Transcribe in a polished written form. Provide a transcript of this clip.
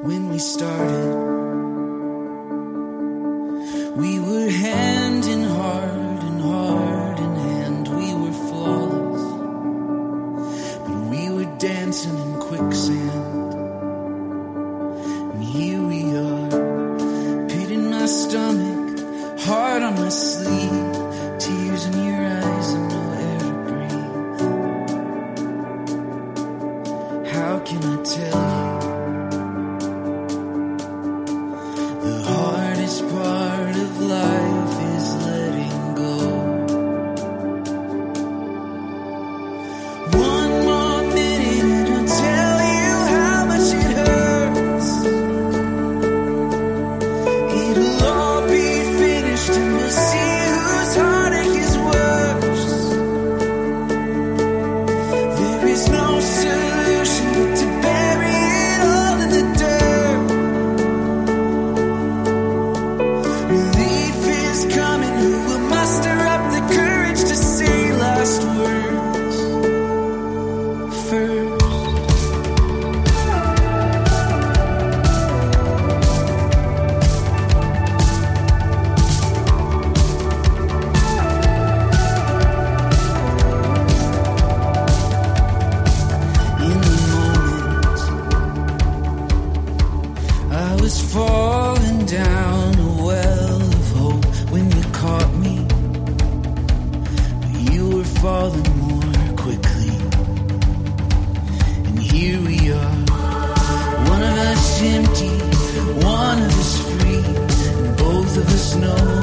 when we started. We were hand in heart and heart in hand. We were flawless, but we were dancing in quicksand. And here we are, pit in my stomach, heart on my sleeve, tears in your eyes and no air to breathe. How can I tell you? The hardest part of life is letting go. One more minute and I'll tell you how much it hurts. It'll all be finished and we'll see whose heartache is worse. There is no solution but to bury it all in the dirt. Relief is coming, who will muster up the courage to say last words first? In the moment, I was falling down a well of hope when you caught me, but you were falling more quickly. And here we are, one of us empty, one of us free, and both of us know